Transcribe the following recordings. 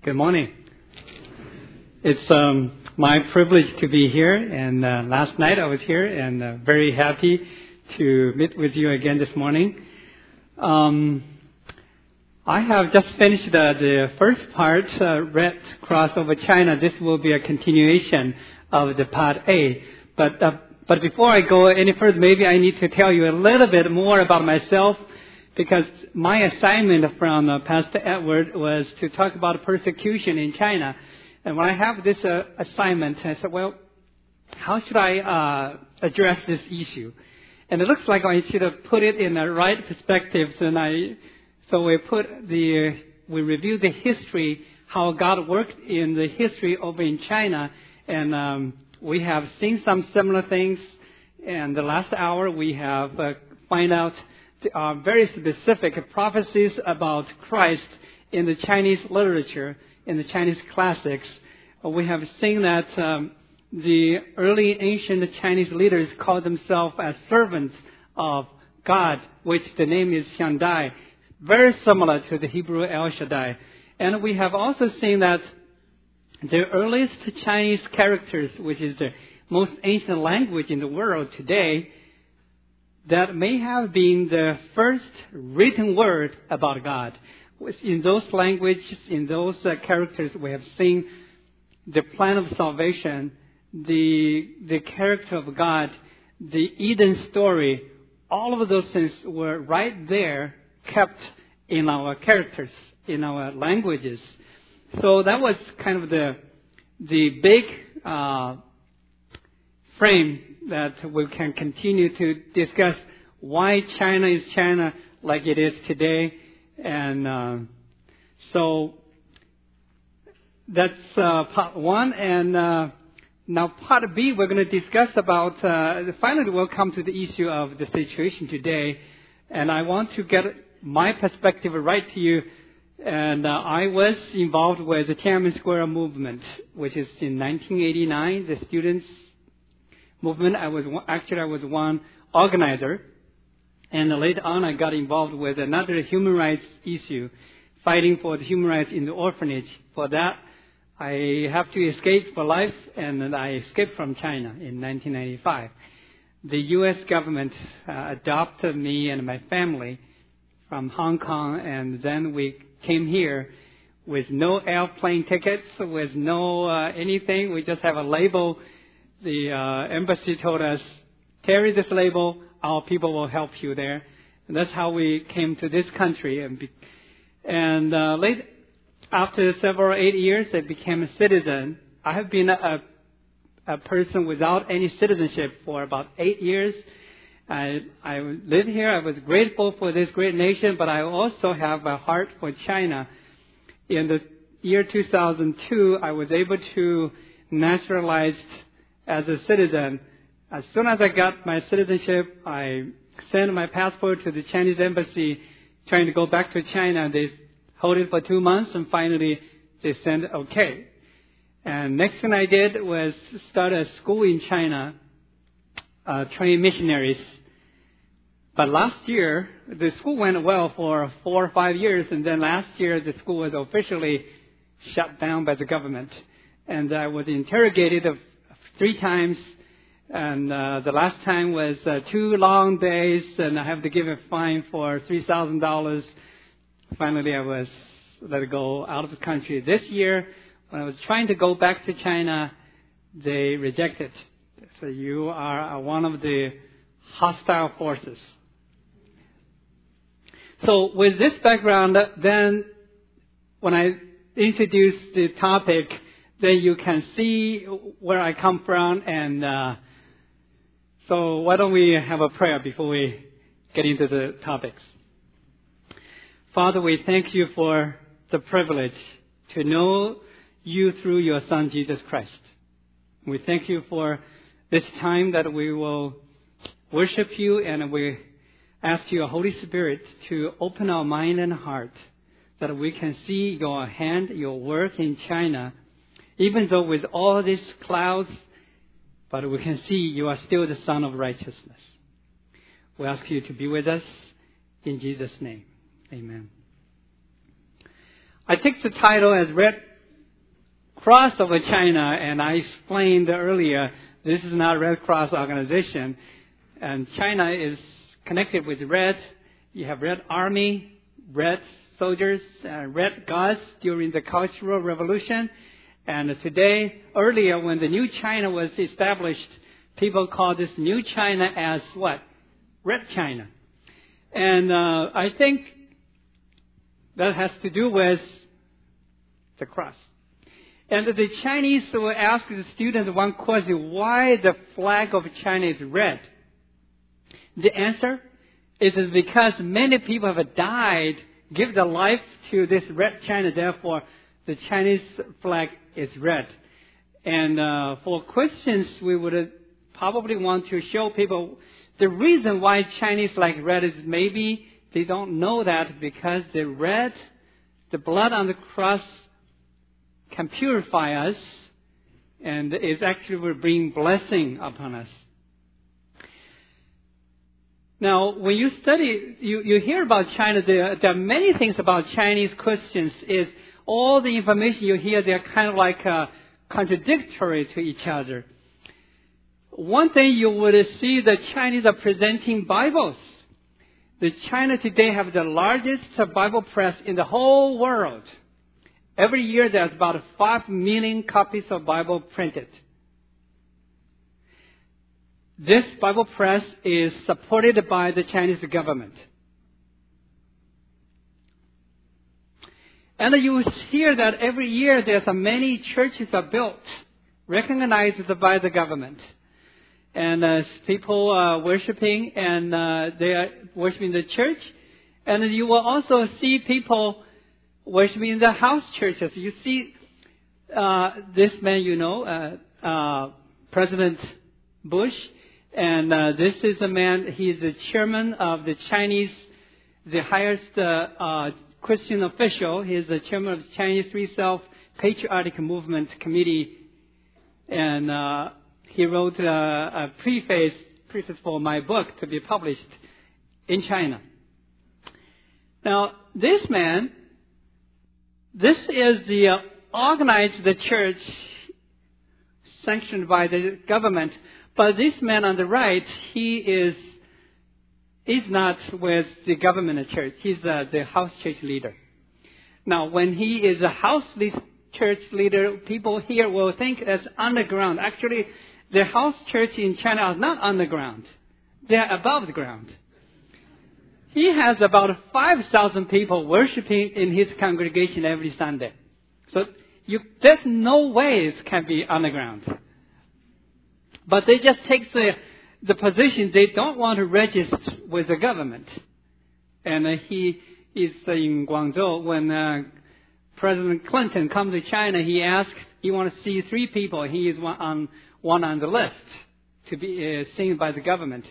Good morning. It's my privilege to be here, and last night I was here, and very happy to meet with you again this morning. I have just finished the first part, Red Cross over China. This will be a continuation of the part A. But before I go any further, maybe I need to tell you a little bit more about myself, because my assignment from Pastor Edward was to talk about persecution in China. And when I have this assignment, I said, well, how should I address this issue? And it looks like I should have put it in the right perspectives. So we reviewed the history, how God worked in the history over in China. And we have seen some similar things. And the last hour we have find out very specific prophecies about Christ in the Chinese literature, in the Chinese classics. We have seen that the early ancient Chinese leaders called themselves as servants of God, which the name is Xiangdai, very similar to the Hebrew El Shaddai. And we have also seen that the earliest Chinese characters, which is the most ancient language in the world today, that may have been the first written word about God. In those languages, in those characters, we have seen the plan of salvation, the character of God, the Eden story. All of those things were right there, kept in our characters, in our languages. So that was kind of the big frame that we can continue to discuss why China is China like it is today. And so that's part one. And now part B, we're going to discuss about, finally we'll come to the issue of the situation today. And I want to get my perspective right to you. And I was involved with the Tiananmen Square movement, which is in 1989, the students' movement. I was one organizer, and later on I got involved with another human rights issue, fighting for the human rights in the orphanage. For that, I have to escape for life, and I escaped from China in 1995. The U.S. government adopted me and my family from Hong Kong, and then we came here with no airplane tickets, with no anything. We just have a label. The embassy told us, carry this label, our people will help you there. And that's how we came to this country. And late after 8 years, I became a citizen. I have been a person without any citizenship for about 8 years. I live here. I was grateful for this great nation, but I also have a heart for China. In the year 2002, I was able to naturalize as a citizen. As soon as I got my citizenship, I sent my passport to the Chinese embassy trying to go back to China. They hold it for 2 months, and finally they sent okay. And next thing I did was start a school in China, train missionaries. But last year, the school went well for 4 or 5 years, and then last year the school was officially shut down by the government. And I was interrogated 3 times, and the last time was 2 long days, and I have to give a fine for $3,000. Finally, I was let go out of the country. This year, when I was trying to go back to China, they rejected. So you are one of the hostile forces. So with this background, then when I introduce the topic, then you can see where I come from. And so why don't we have a prayer before we get into the topics. Father, we thank you for the privilege to know you through your Son, Jesus Christ. We thank you for this time that we will worship you, and we ask your Holy Spirit to open our mind and heart that we can see your hand, your work in China. Even though with all these clouds, but we can see you are still the Son of righteousness. We ask you to be with us in Jesus' name. Amen. I take the title as Red cross over China, and I explained earlier, this is not a Red Cross organization, and China is connected with red. You have Red Army, red soldiers, red gods during the Cultural Revolution. And today, earlier when the New China was established, people call this New China as what? Red China. And I think that has to do with the cross. And the Chinese will ask the students one question, why the flag of China is red? The answer is because many people have died, give their life to this red China, therefore the Chinese flag is red. And for Christians, we would probably want to show people the reason why Chinese like red is maybe they don't know that because the red, the blood on the cross can purify us and it actually will bring blessing upon us. Now, when you study, you hear about China, there are many things about Chinese Christians. Is all the information you hear, they're kind of like contradictory to each other. One thing you would see, the Chinese are presenting Bibles. The China today have the largest Bible press in the whole world. Every year there's about 5 million copies of Bible printed. This Bible press is supported by the Chinese government. And you hear that every year there's many churches are built, recognized by the government. And people are worshiping, and they are worshiping the church. And you will also see people worshiping in the house churches. You see this man, President Bush. And this is a man, he's the chairman of the Chinese, the highest Christian official. He's the chairman of the Chinese Free Self-Patriotic Movement Committee. And he wrote a preface for my book to be published in China. Now, this man, this is the organized the church sanctioned by the government. But this man on the right, he is not with the government church. He's the house church leader. Now, when he is a house church leader, people here will think that's underground. Actually, the house church in China are not underground. They are above the ground. He has about 5,000 people worshiping in his congregation every Sunday. So there's no way it can be underground. But they just take the position they don't want to register with the government. And he is in Guangzhou. When President Clinton comes to China, he wants to see 3 people. He is one on the list to be seen by the government,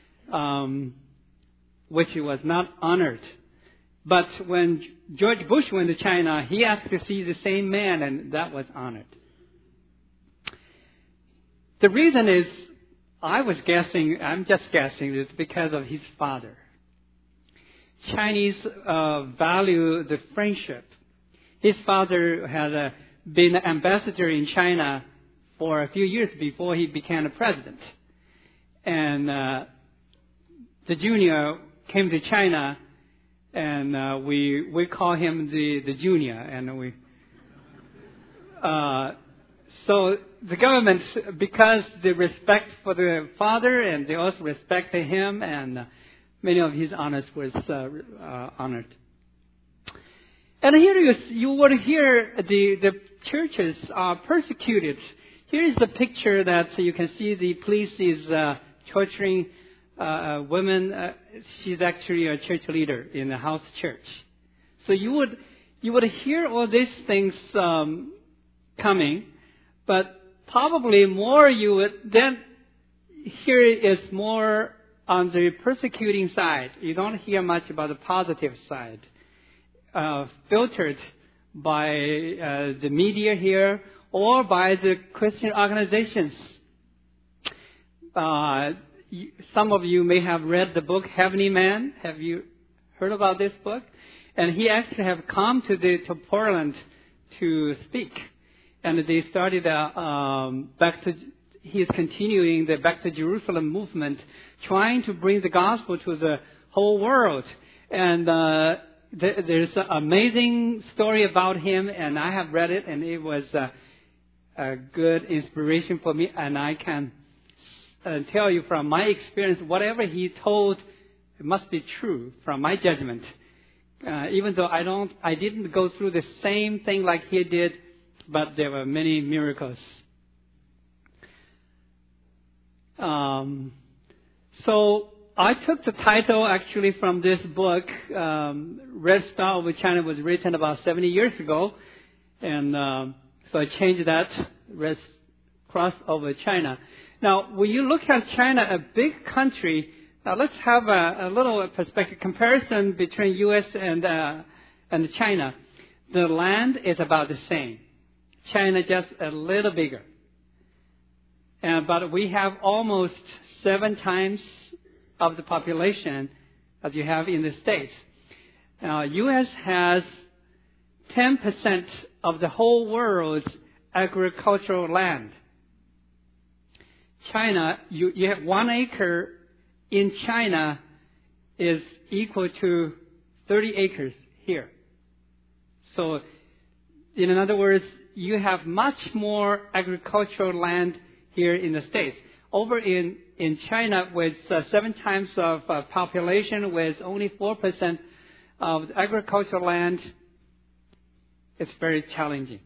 which he was not honored. But when George Bush went to China, he asked to see the same man, and that was honored. The reason is, I'm just guessing, it's because of his father. Chinese value the friendship. His father had been an ambassador in China for a few years before he became a president. And the junior came to China, and we call him the junior. And so the government, because they respect for the father, and they also respect him, and many of his honors was honored. And here you would hear the churches are persecuted. Here is the picture that you can see the police is torturing women. She's actually a church leader in the house church. So you would hear all these things coming. But probably more you would then hear is more on the persecuting side. You don't hear much about the positive side, filtered by the media here or by the Christian organizations. Some of you may have read the book Heavenly Man. Have you heard about this book? And he actually have come to Portland to speak. and they started he's continuing the Back to Jerusalem movement, trying to bring the gospel to the whole world. And there's an amazing story about him, and I have read it, and it was a good inspiration for me. And I can tell you from my experience, whatever he told, it must be true from my judgment. Even though I didn't go through the same thing like he did, but there were many miracles. So I took the title actually from this book. Red Star Over China was written about 70 years ago, and so I changed that, Red Cross Over China. Now, when you look at China, a big country, now let's have a little perspective comparison between U.S. and China. The land is about the same. China just a little bigger. But we have almost 7 times of the population as you have in the States. U.S. has 10% of the whole world's agricultural land. China, you have 1 acre in China is equal to 30 acres here. So, in other words, you have much more agricultural land here in the States. Over in China, with 7 times of population, with only 4% of the agricultural land, it's very challenging.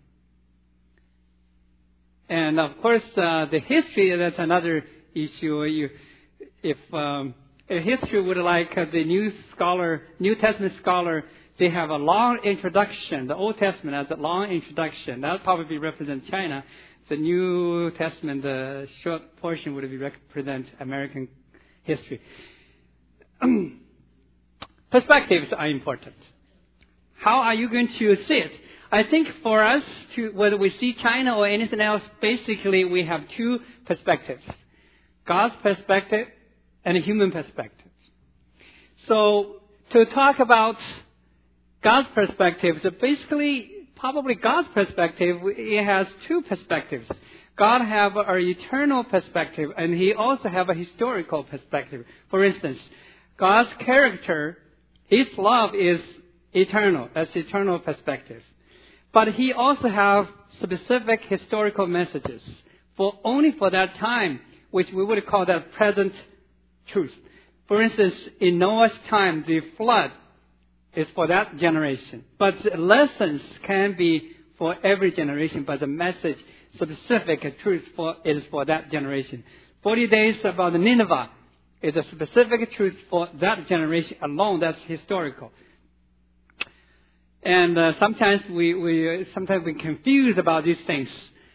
And of course, the history, that's another issue. If a history would like the New Testament scholar, they have a long introduction. The Old Testament has a long introduction. That would probably represent China. The New Testament, the short portion, would represent American history. Perspectives are important. How are you going to see it? I think for us, whether we see China or anything else, basically we have 2 perspectives. God's perspective and a human perspective. So to talk about God's perspective, so basically probably God's perspective, it has 2 perspectives. God has an eternal perspective, and He also has a historical perspective. For instance, God's character, His love is eternal. That's eternal perspective. But He also has specific historical messages only for that time, which we would call that present truth. For instance, in Noah's time, the flood is for that generation. But the lessons can be for every generation, but the message, specific truth is for that generation. 40 days about Nineveh is a specific truth for that generation alone. That's historical. And sometimes we confuse about these things.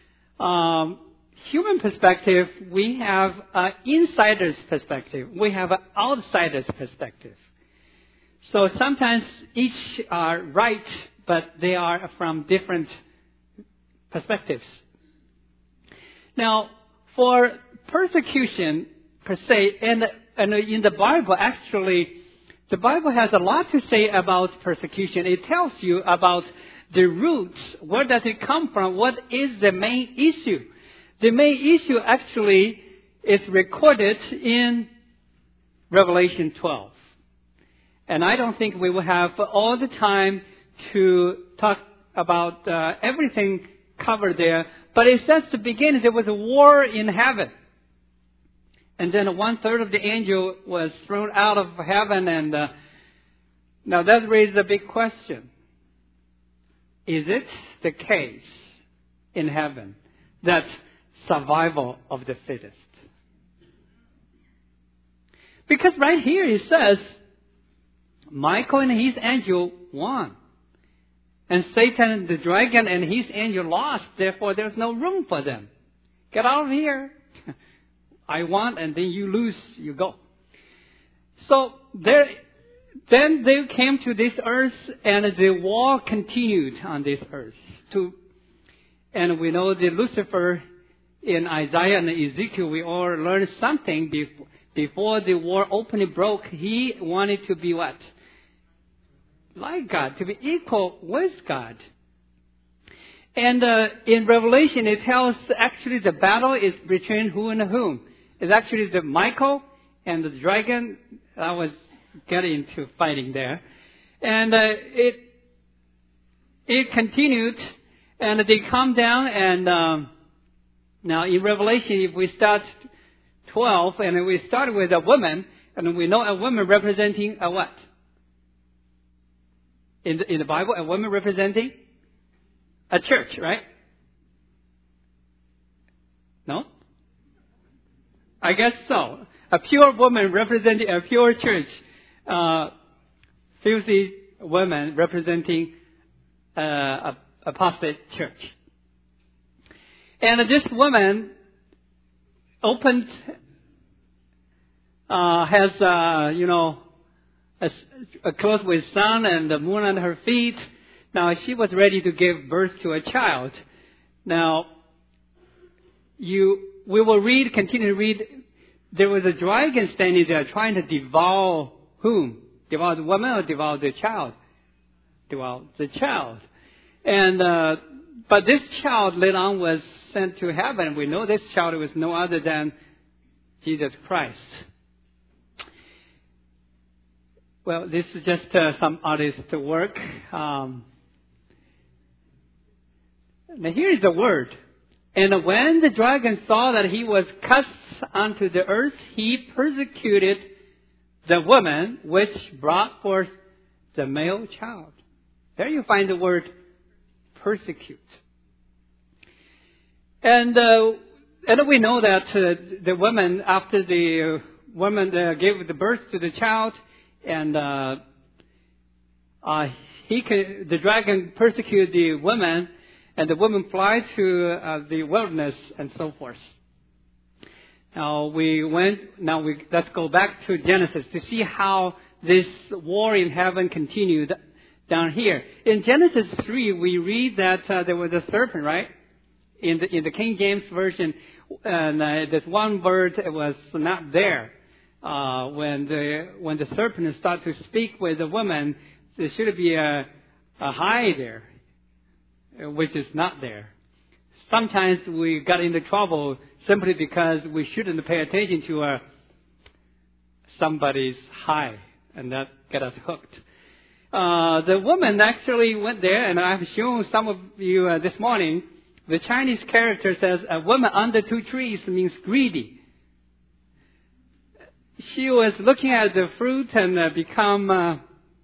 Human perspective, we have an insider's perspective. We have an outsider's perspective. So sometimes each are right, but they are from different perspectives. Now, for persecution per se, and in the Bible, actually, the Bible has a lot to say about persecution. It tells you about the roots. Where does it come from? What is the main issue? The main issue actually is recorded in Revelation 12. And I don't think we will have all the time to talk about everything covered there. But it says to begin, there was a war in heaven. And then 1/3 of the angel was thrown out of heaven. And now that raises a big question. Is it the case in heaven that survival of the fittest? Because right here it says, Michael and his angel won. And Satan, the dragon, and his angel lost. Therefore, there's no room for them. Get out of here. I won, and then you lose, you go. So then they came to this earth, and the war continued on this earth. And we know that Lucifer in Isaiah and Ezekiel, we all learned something before the war openly broke. He wanted to be what? Like God, to be equal with God. And in Revelation, it tells actually the battle is between who and whom. It's actually the Michael and the dragon. I was getting into fighting there. And it continued, and they come down, and now in Revelation, if we start 12, and we start with a woman, and we know a woman representing a what? In the Bible, a woman representing a church, right? No? I guess so. A pure woman representing a pure church. Filthy woman representing apostate church. And this woman opened, has, a clothes with sun and the moon on her feet. Now, she was ready to give birth to a child. Now, we will continue to read. There was a dragon standing there trying to devour whom? Devour the woman or devour the child? Devour the child. And, but this child later on was sent to heaven. We know this child was no other than Jesus Christ. Well, this is just some artist work. Now here is the word. And when the dragon saw that he was cast unto the earth, he persecuted the woman which brought forth the male child. There you find the word persecute. And we know that the woman, after the woman gave the birth to the child, and the dragon persecuted the woman, and the woman fled to the wilderness and so forth. Let's go back to Genesis to see how this war in heaven continued down here. In Genesis 3, we read that there was a serpent, right? In the King James Version, and this one word was not there. When the serpent starts to speak with the woman, there should be a hi there, which is not there. Sometimes we got into trouble simply because we shouldn't pay attention to somebody's hi, and that got us hooked. The woman actually went there, and I've shown some of you this morning. The Chinese character says, a woman under two trees means greedy. She was looking at the fruit and become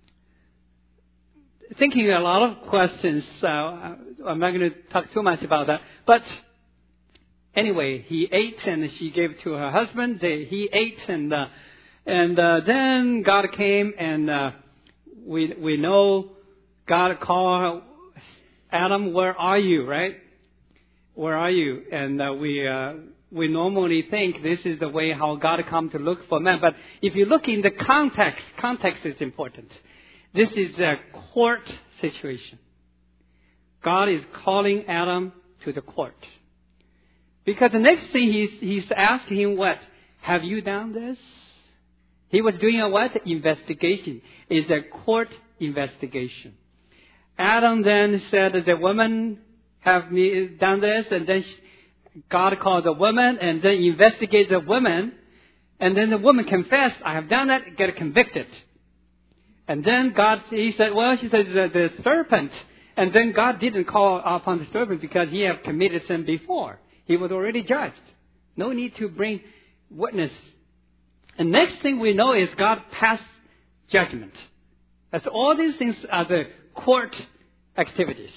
thinking a lot of questions. I'm not going to talk too much about that. But anyway, he ate, and she gave it to her husband. He ate, and then God came, and we know God called Adam, where are you, right? Where are you? And we normally think this is the way how God come to look for man. But if you look in the context is important. This is a court situation. God is calling Adam to the court. Because the next thing he's asking him, what? Have you done this? He was doing a what? Investigation. It's a court investigation. Adam then said, the woman have me done this, and then God called the woman, and then investigate the woman, and then the woman confessed, I have done that, get convicted. And then he said, she said, the serpent. And then God didn't call upon the serpent because he had committed sin before. He was already judged. No need to bring witness. And next thing we know is God passed judgment. That's all these things are the court activities.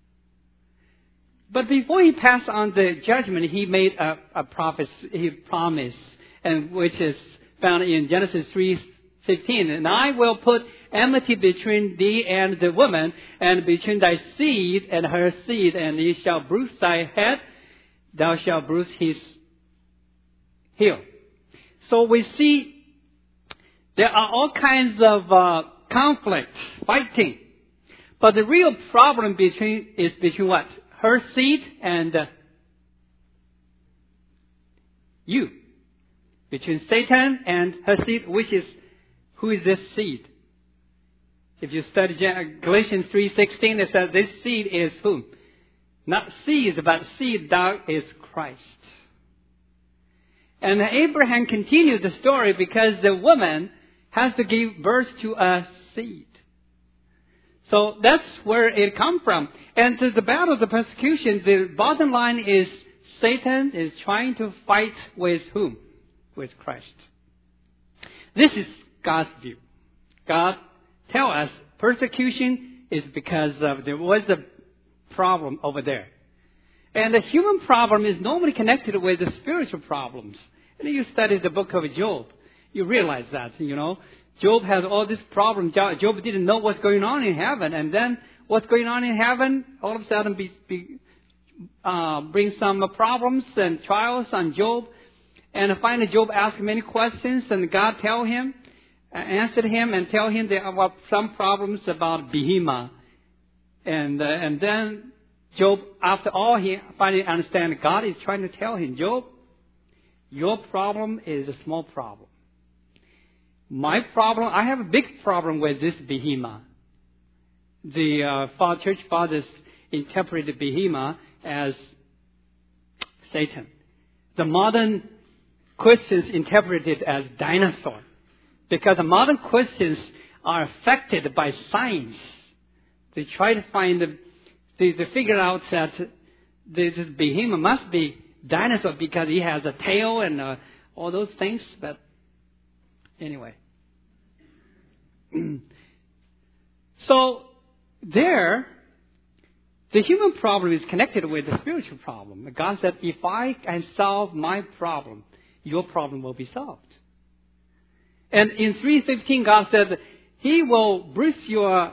But before he passed on the judgment, he made a promise, and which is found in Genesis 3:15. And I will put enmity between thee and the woman, and between thy seed and her seed, and he shall bruise thy head, thou shalt bruise his heel. So we see there are all kinds of conflicts, fighting. But the real problem is between what? Her seed and you. Between Satan and her seed, who is this seed? If you study Galatians 3:16, it says this seed is whom? Not seeds, but seed that is Christ. And Abraham continued the story because the woman has to give birth to a seed. So that's where it comes from. And to the battle of the persecution, the bottom line is Satan is trying to fight with whom? With Christ. This is God's view. God tells us persecution is because there was a problem over there. And the human problem is normally connected with the spiritual problems. And you study the book of Job, you realize that, Job has all these problems. Job didn't know what's going on in heaven. And then what's going on in heaven all of a sudden brings some problems and trials on Job. And finally Job asked many questions, and God answered him and tell him there are some problems about Behemoth. And then Job, after all, he finally understands God is trying to tell him, Job, your problem is a small problem. My problem, I have a big problem with this Behemoth. The church fathers interpreted Behemoth as Satan. The modern Christians interpret it as dinosaur. Because the modern Christians are affected by science. They try to find they figure out that this Behemoth must be dinosaur because he has a tail and all those things. But anyway. So there, the human problem is connected with the spiritual problem. God said, if I can solve my problem, your problem will be solved. And in 3:15, God said, He will bruise your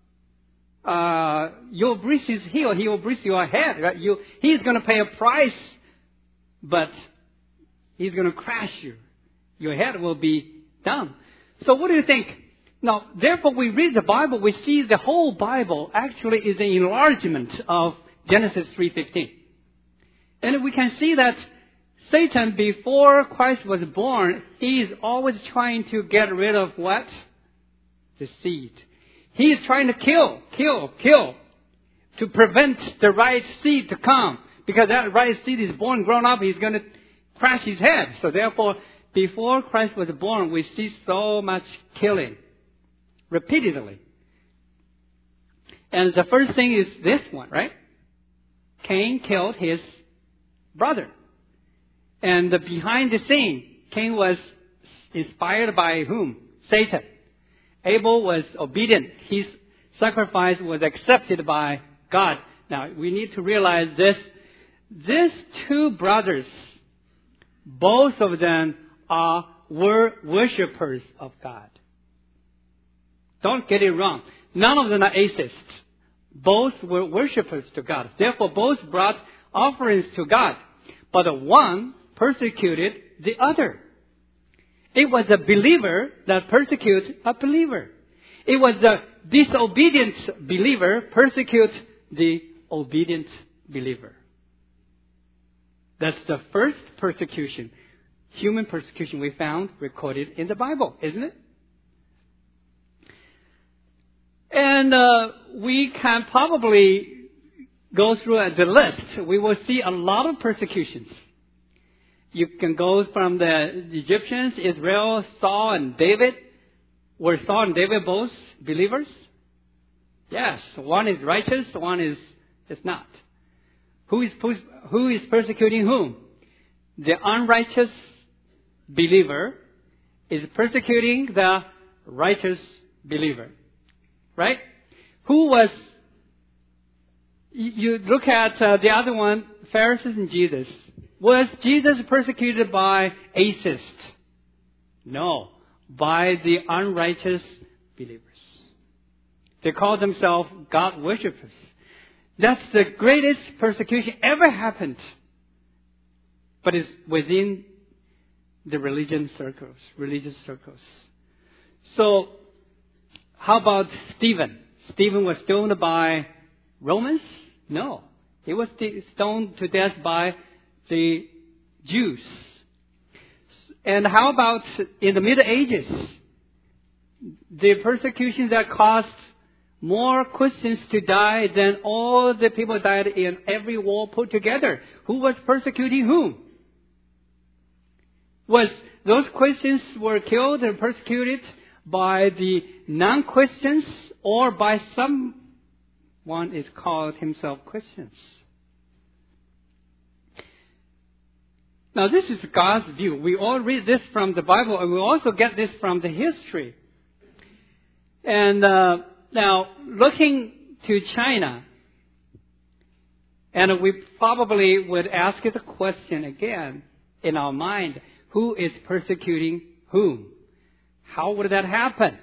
bruise his heel, He will bruise your head. Right? He's going to pay a price, but He's going to crash you. Your head will be down. So what do you think? Now, therefore, we read the Bible, we see the whole Bible actually is an enlargement of Genesis 3:15. And we can see that Satan, before Christ was born, he is always trying to get rid of what? The seed. He is trying to kill, to prevent the right seed to come. Because that right seed is born, grown up, he's going to crash his head. So therefore, before Christ was born, we see so much killing. Repeatedly. And the first thing is this one, right? Cain killed his brother. And behind the scene, Cain was inspired by whom? Satan. Abel was obedient. His sacrifice was accepted by God. Now, we need to realize this. These two brothers, both of them were worshippers of God. Don't get it wrong. None of them are atheists. Both were worshippers to God. Therefore, both brought offerings to God. But the one persecuted the other. It was a believer that persecuted a believer. It was a disobedient believer persecute the obedient believer. That's the first persecution, human persecution we found recorded in the Bible, isn't it? And we can probably go through the list. We will see a lot of persecutions. You can go from the Egyptians, Israel, Saul and David. Were Saul and David both believers? Yes. One is righteous, one is not. Who is persecuting whom? The unrighteous believer is persecuting the righteous believer. Right? Who was... You look at the other one, Pharisees and Jesus. Was Jesus persecuted by atheists? No. By the unrighteous believers. They call themselves God worshippers. That's the greatest persecution ever happened. But it's within the religious circles. So, how about Stephen? Stephen was stoned by Romans? No. He was stoned to death by the Jews. And how about in the Middle Ages? The persecution that caused more Christians to die than all the people died in every war put together. Who was persecuting whom? Was those Christians were killed and persecuted by the non-Christians or by someone is called himself Christians? Now this is God's view. We all read this from the Bible and we also get this from the history. And now looking to China, and we probably would ask the question again in our mind, who is persecuting whom? How would that happen?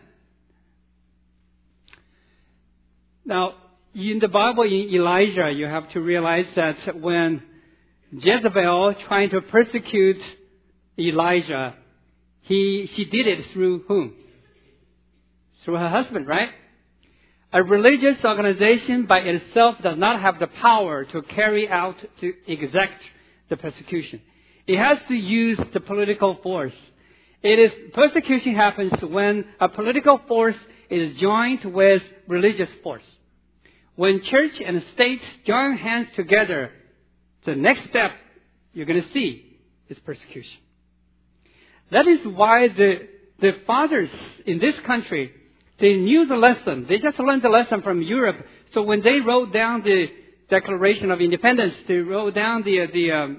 Now, in the Bible, in Elijah, you have to realize that when Jezebel trying to persecute Elijah, she did it through whom? Through her husband, right? A religious organization by itself does not have the power to carry out, to exact the persecution. It has to use the political force. Persecution happens when a political force is joined with religious force. When church and state join hands together, the next step you're going to see is persecution. That is why the fathers in this country, they knew the lesson. They just learned the lesson from Europe. So when they wrote down the Declaration of Independence, they wrote down the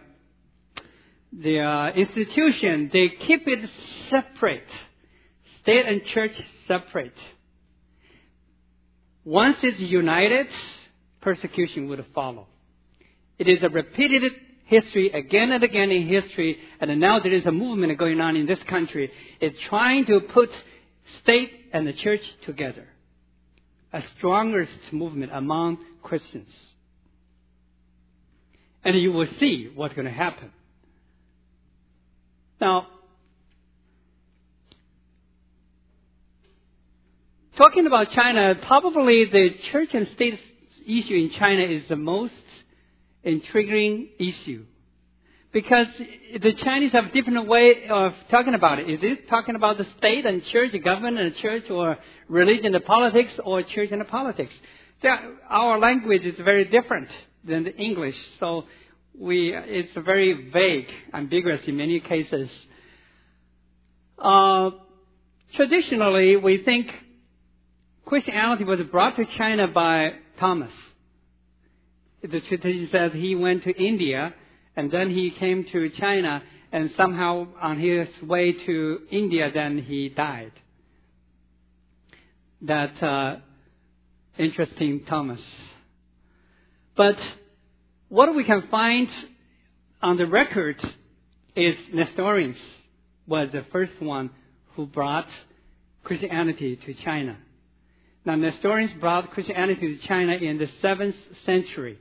institution, they keep it separate. State and church separate. Once it's united, persecution would follow. It is a repeated history again and again in history, and now there is a movement going on in this country. It's trying to put state and the church together. A strongest movement among Christians. And you will see what's going to happen. Now, talking about China, probably the church and state issue in China is the most intriguing issue. Because the Chinese have a different way of talking about it. Is it talking about the state and church, the government and church, or religion and politics, or church and politics? So our language is very different than the English. So it's very vague, ambiguous in many cases. Traditionally, we think Christianity was brought to China by Thomas. The tradition says he went to India, and then he came to China, and somehow on his way to India, then he died. That interesting Thomas. But what we can find on the record is Nestorians was the first one who brought Christianity to China. Now, Nestorians brought Christianity to China in the 7th century.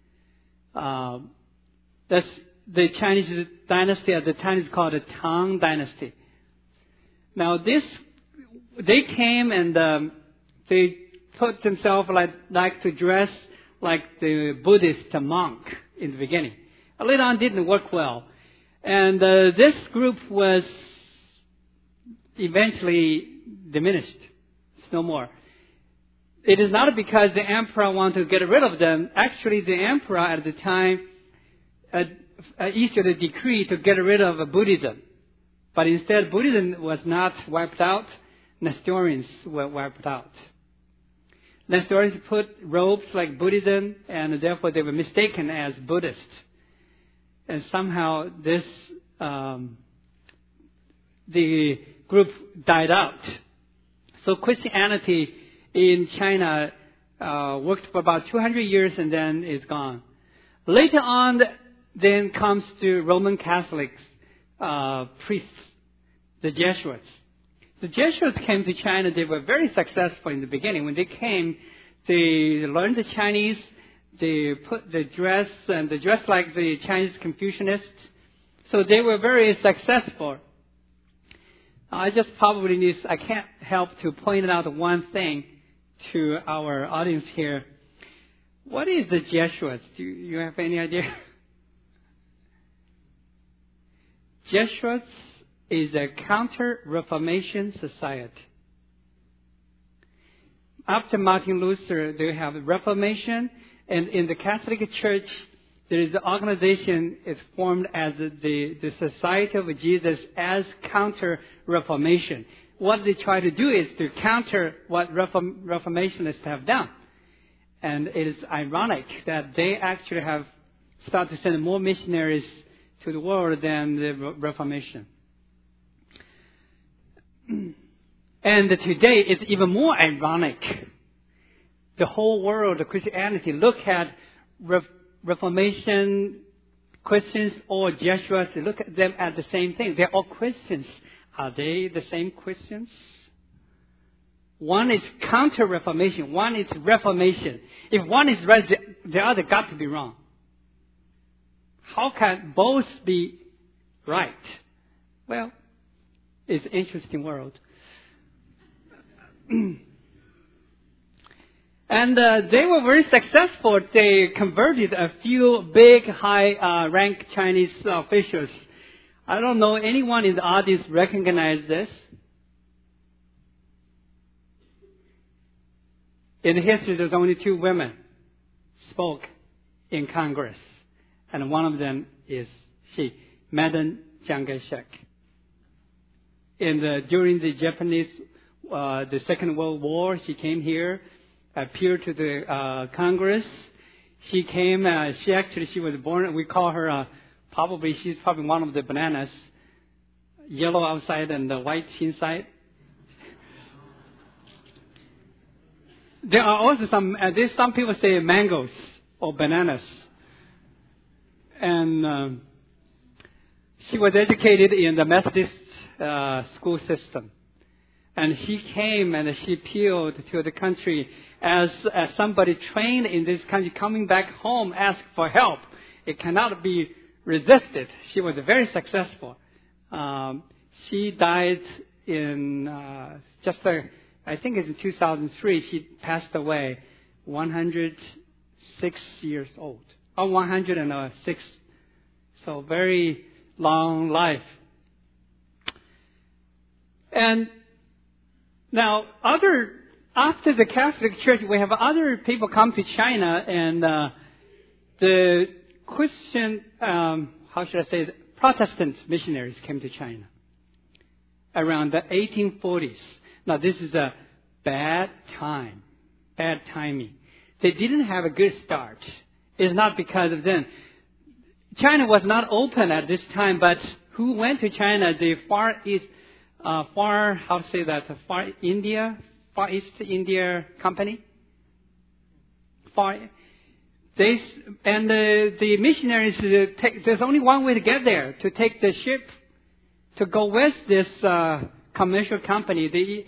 That's the Chinese dynasty at the time is called the Tang Dynasty. Now, they came and they put themselves like to dress like the Buddhist monk in the beginning. Later on, didn't work well, and this group was eventually diminished. It's no more. It is not because the emperor wanted to get rid of them. Actually, the emperor at the time issued a decree to get rid of Buddhism. But instead, Buddhism was not wiped out. Nestorians were wiped out. Nestorians put robes like Buddhism, and therefore they were mistaken as Buddhists. And somehow the group died out. So Christianity in China worked for about 200 years and then is gone. Later on, then comes the Roman Catholics, priests, the Jesuits. The Jesuits came to China. They were very successful in the beginning. When they came, they learned the Chinese. They put the dress and they dressed like the Chinese Confucianists. So they were very successful. I can't help to point out one thing to our audience here. What is the Jesuits? Do you have any idea? Jesuits is a counter-Reformation society. after Martin Luther, they have Reformation, and in the Catholic Church, there is an organization is formed as the Society of Jesus as Counter-Reformation. What they try to do is to counter what Reformationists have done. And it is ironic that they actually have started to send more missionaries to the world than the Reformation. And today it's even more ironic. The whole world of Christianity, look at Reformation Christians or Jesuits, look at them as the same thing. They're all Christians. Are they the same Christians? One is counter-Reformation. One is Reformation. If one is right, the other got to be wrong. How can both be right? Well, it's an interesting world. And they were very successful. They converted a few big, high-ranked Chinese officials. I don't know anyone in the audience recognize this. In history, there's only 2 women spoke in Congress, and one of them is she, Madam Chiang Kai-shek. During the Japanese, the Second World War, she came here, appeared to the Congress. She came. She was born. We call her she's probably one of the bananas, yellow outside and the white inside. There are also some people say mangoes or bananas. And she was educated in the Methodist school system. And she came and she appealed to the country as somebody trained in this country coming back home, asked for help. It cannot be resisted. She was very successful. She died in I think it's in 2003. She passed away 106 years old. 106. So very long life. And now after the Catholic Church, we have other people come to China, and the Christian, Protestant missionaries came to China around the 1840s. Now, this is a bad timing. They didn't have a good start. It's not because of them. China was not open at this time, but who went to China? The Far East India Company. The missionaries, there's only one way to get there, to take the ship, to go with this commercial company.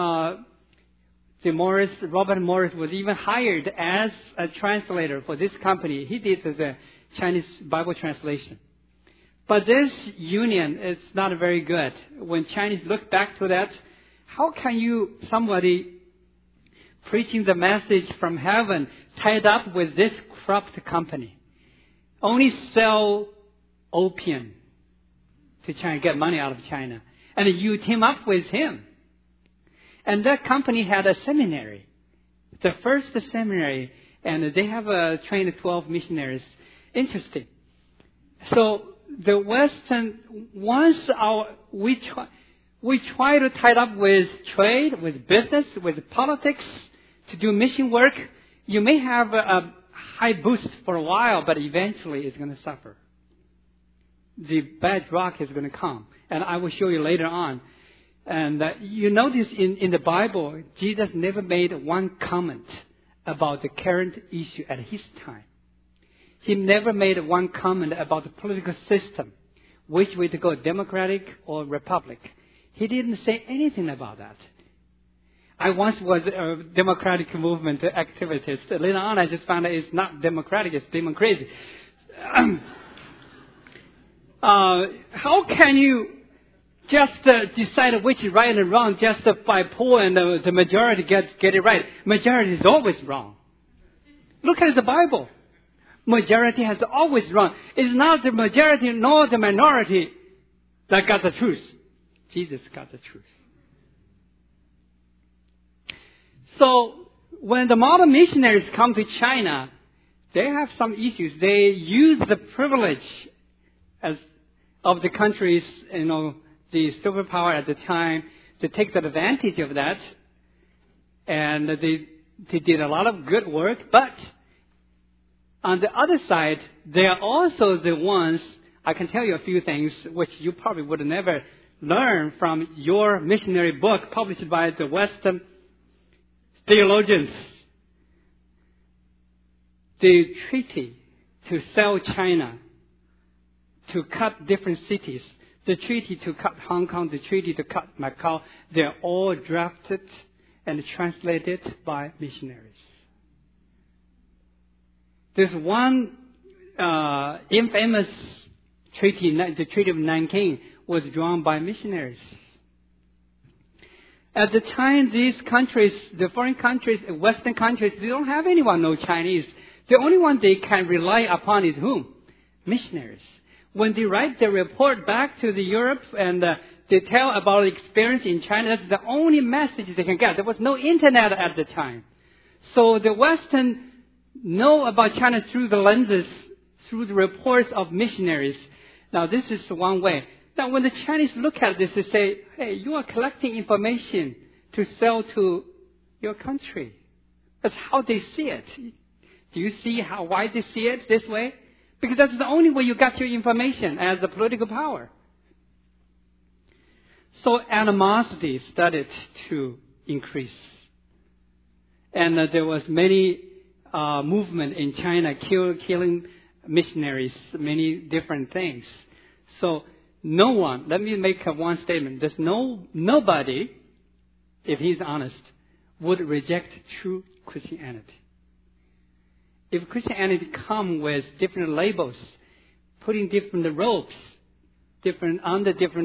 Robert Morris was even hired as a translator for this company. He did the Chinese Bible translation. But this union is not very good. When Chinese look back to that, how can somebody preaching the message from heaven tied up with this corrupt company, only sell opium to China, get money out of China, and you team up with him? And that company had a seminary, the first seminary, and they have trained 12 missionaries. Interesting. So the Western, we try to tie up with trade, with business, with politics to do mission work. You may have a high boost for a while, but eventually it's going to suffer. The bad rock is going to come, and I will show you later on. And you notice in the Bible, Jesus never made one comment about the current issue at his time. He never made one comment about the political system, which way to go, Democratic or Republic. He didn't say anything about that. I once was a Democratic movement activist. Later on, I just found out it's not democratic, it's democracy. How can you just decide which is right and wrong just by poll and the majority get it right? Majority is always wrong. Look at the Bible. Majority has always wrong. It's not the majority nor the minority that got the truth. Jesus got the truth. So when the modern missionaries come to China, they have some issues. They use the privilege of the countries, the superpower at the time, to take advantage of that. And they did a lot of good work. But on the other side, they are also the ones, I can tell you a few things which you probably would never learn from your missionary book published by the Western theologians. The treaty to sell China, to cut different cities, the treaty to cut Hong Kong, the treaty to cut Macau, they're all drafted and translated by missionaries. There's one infamous treaty, the Treaty of Nanking, was drawn by missionaries. At the time, these countries, the foreign countries, Western countries, they don't have anyone know Chinese. The only one they can rely upon is whom? Missionaries. When they write their report back to the Europe and they tell about the experience in China, that's the only message they can get. There was no internet at the time. So the Western know about China through the lenses, through the reports of missionaries. Now, this is one way. Now, when the Chinese look at this, they say, hey, you are collecting information to sell to your country. That's how they see it. Do you see why they see it this way? Because that's the only way you got your information as a political power. So animosity started to increase. And there was many movement in China killing missionaries, many different things. So no one, let me make one statement. There's nobody, if he's honest, would reject true Christianity. If Christianity come with different labels, putting different ropes, under different,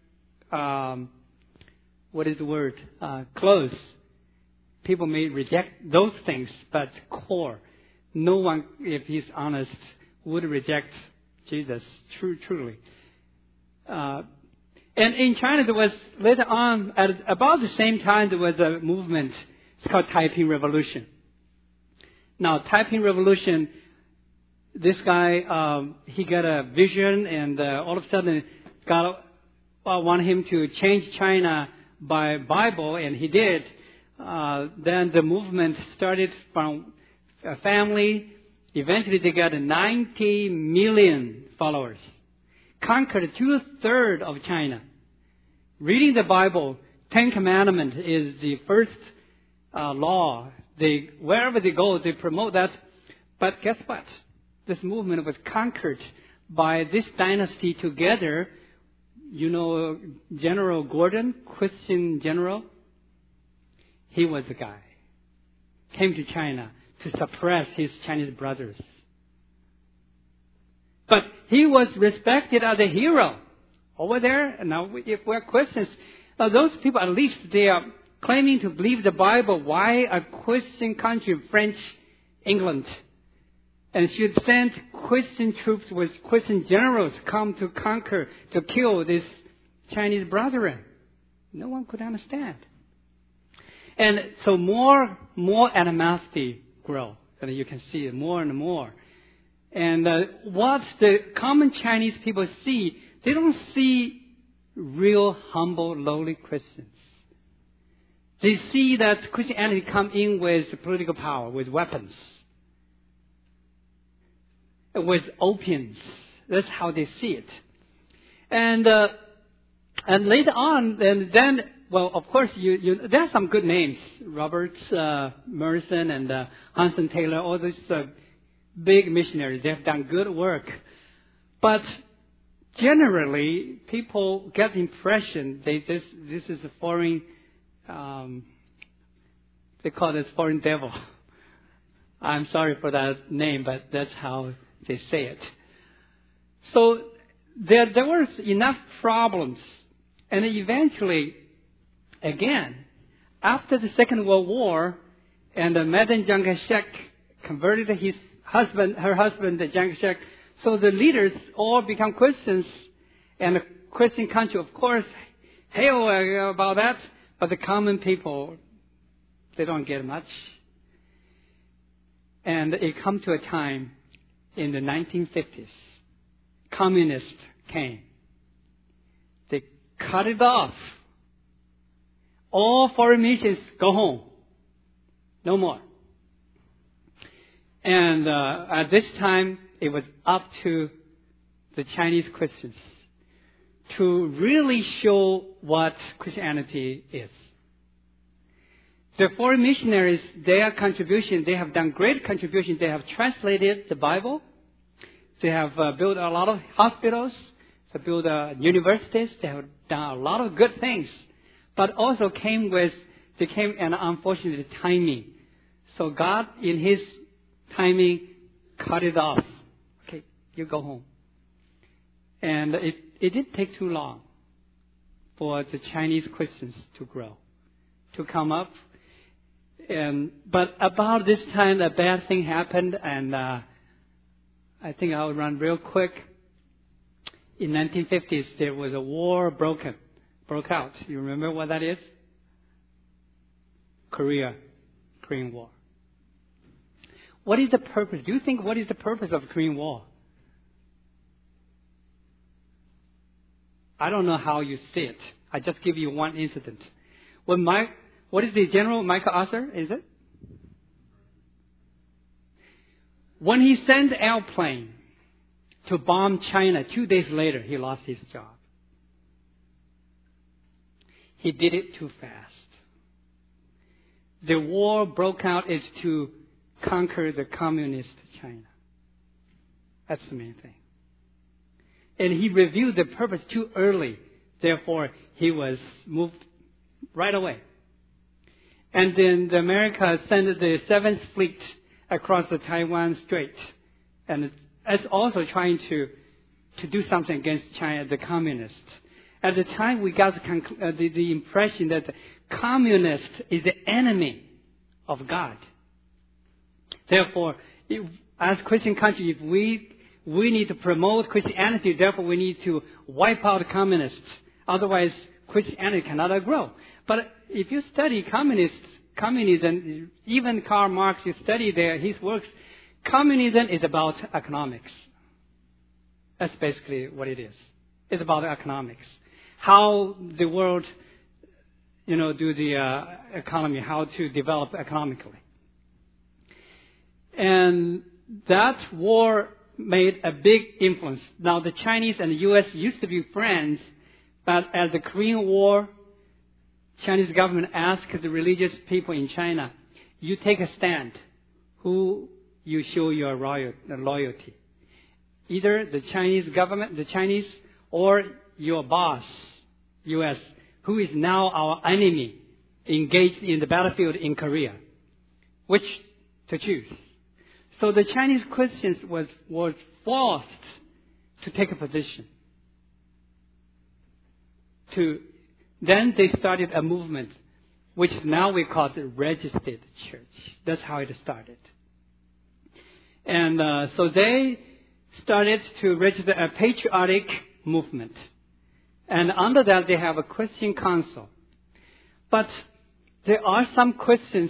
clothes, people may reject those things, but core, no one, if he's honest, would reject Jesus truly. And in China, there was later on, at about the same time, there was a movement. It's called Taiping Revolution. Now, Taiping Revolution, this guy, he got a vision, and all of a sudden, God wanted him to change China by Bible, and he did. Then the movement started from a family. Eventually, they got 90 million followers. Conquered 2/3 of China. Reading the Bible, Ten Commandments is the first law. Wherever they go, they promote that. But guess what? This movement was conquered by this dynasty together. You know General Gordon, Christian general? He was the guy. Came to China to suppress his Chinese brothers. But he was respected as a hero. Over there, now if we're Christians, now those people, at least they are claiming to believe the Bible. Why a Christian country, French, England, and should send Christian troops with Christian generals come to conquer, to kill these Chinese brethren? No one could understand. And so more animosity grow. And you can see it more and more. And what the common Chinese people see, they don't see real humble, lowly Christians. They see that Christianity come in with political power, with weapons, with opiums. That's how they see it. And later on, then well, of course, there are some good names. Robert Morrison and Hudson Taylor, all these big missionaries. They have done good work. But generally, people get the impression this is a foreign, they call this foreign devil. I'm sorry for that name, but that's how they say it. So there was enough problems. And eventually, again, after the Second World War, and Madame Chiang Kai-shek converted her husband, Chiang Kai-shek, so the leaders all become Christians, and the Christian country, of course, hail about that, but the common people, they don't get much. And it come to a time in the 1950s, communists came. They cut it off. All foreign missions go home. No more. And at this time, it was up to the Chinese Christians to really show what Christianity is. The foreign missionaries, their contribution, they have done great contribution. They have translated the Bible. They have built a lot of hospitals. They built universities. They have done a lot of good things. But also came an unfortunate timing. So God, in His timing, cut it off. Okay, you go home. And it didn't take too long for the Chinese Christians to grow, to come up. But about this time, a bad thing happened, and I think I'll run real quick. In 1950s, there was a war broke out. You remember what that is? Korean War. What is the purpose? Do you think what is the purpose of Korean War? I don't know how you see it. I just give you one incident. What is the General Michael Arthur, is it? When he sent an airplane to bomb China, 2 days later, he lost his job. He did it too fast. The war broke out is to conquer the communist China. That's the main thing. And he reviewed the purpose too early. Therefore, he was moved right away. And then America sent the 7th Fleet across the Taiwan Strait. And it's also trying to do something against China, the communists. At the time, we got the impression that the communist is the enemy of God. Therefore, as Christian country, if we need to promote Christianity, therefore we need to wipe out communists. Otherwise, Christianity cannot grow. But if you study communism, even Karl Marx, you study his works, communism is about economics. That's basically what it is. It's about economics. How the world, do the economy, how to develop economically. And that war made a big influence. Now, the Chinese and the U.S. used to be friends, but as the Korean War, Chinese government asked the religious people in China, you take a stand. Who you show your loyalty? Either the Chinese government, or your boss, U.S., who is now our enemy, engaged in the battlefield in Korea. Which to choose? So the Chinese Christians was forced to take a position. Then they started a movement, which now we call the registered church. That's how it started. And so they started to register a patriotic movement. And under that, they have a Christian council. But there are some Christians,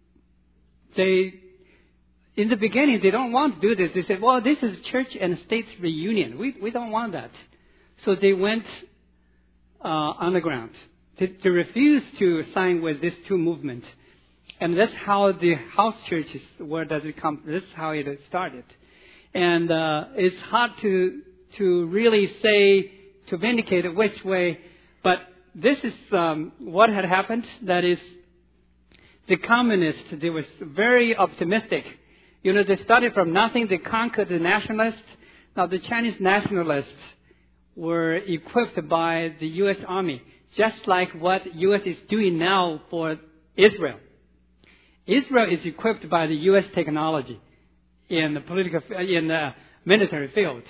in the beginning, they don't want to do this. They said, well, this is church and state reunion. We don't want that. So they went underground. They refused to sign with these two movements. And that's how the house churches, where does it come? This is how it started. And it's hard to really say, to vindicate which way, but this is what had happened. That is, the communists, they were very optimistic. They started from nothing. They conquered the nationalists. Now, the Chinese nationalists were equipped by the U.S. Army, just like what U.S. is doing now for Israel. Israel is equipped by the U.S. technology in the military field.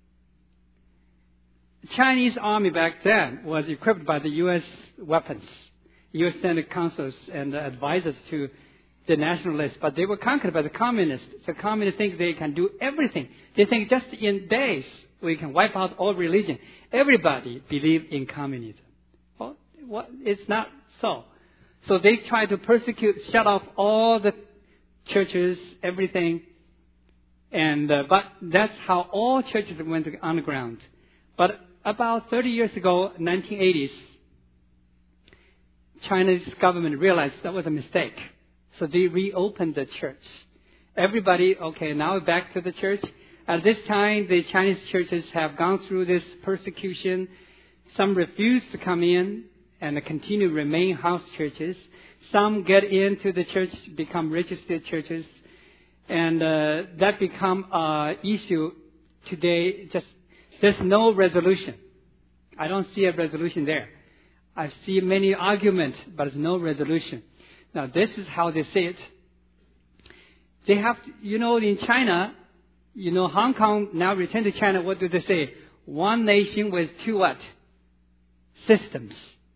The Chinese army back then was equipped by the U.S. weapons. U.S. Senate councils and advisors to the nationalists, but they were conquered by the communists. The communists think they can do everything. They think just in days we can wipe out all religion. Everybody believed in communism. Well, it's not so. So they try to persecute, shut off all the churches, everything. And but that's how all churches went underground. But about 30 years ago, 1980s, China's government realized that was a mistake. So they reopened the church. Everybody, okay, now back to the church. At this time, the Chinese churches have gone through this persecution. Some refuse to come in and continue to remain house churches. Some get into the church, become registered churches. And that become an issue today. Just there's no resolution. I don't see a resolution there. I see many arguments, but there's no resolution. Now, this is how they say it. They have, in China, Hong Kong now returned to China. What do they say? One nation with two what? Systems.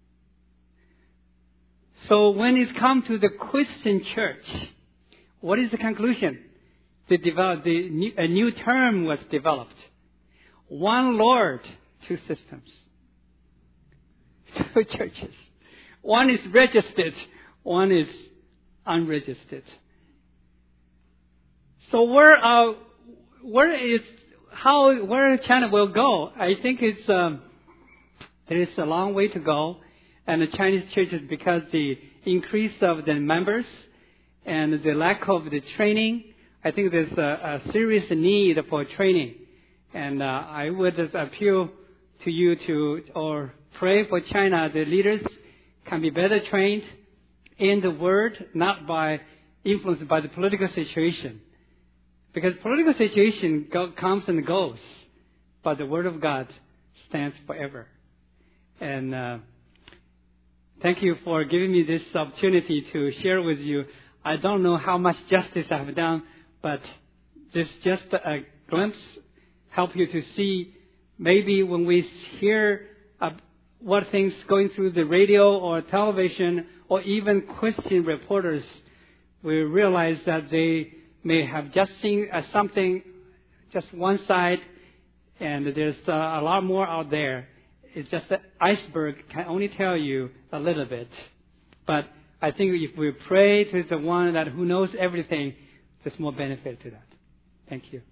So when it comes to the Christian church, what is the conclusion? A new term was developed. One Lord, two systems. Two churches. One is registered, one is unregistered. So where China will go? I think there is a long way to go, and the Chinese churches, because the increase of the members and the lack of the training, I think there's a serious need for training, and I would just appeal to you or pray for China. The leaders can be better trained in the Word, not by influenced by the political situation. Because political situation comes and goes, but the Word of God stands forever. And thank you for giving me this opportunity to share with you. I don't know how much justice I have done, but this just a glimpse, help you to see maybe when we hear what things going through the radio or television or even Christian reporters, we realize that they may have just seen something, just one side, and there's a lot more out there. It's just an iceberg can only tell you a little bit. But I think if we pray to the one who knows everything, there's more benefit to that. Thank you.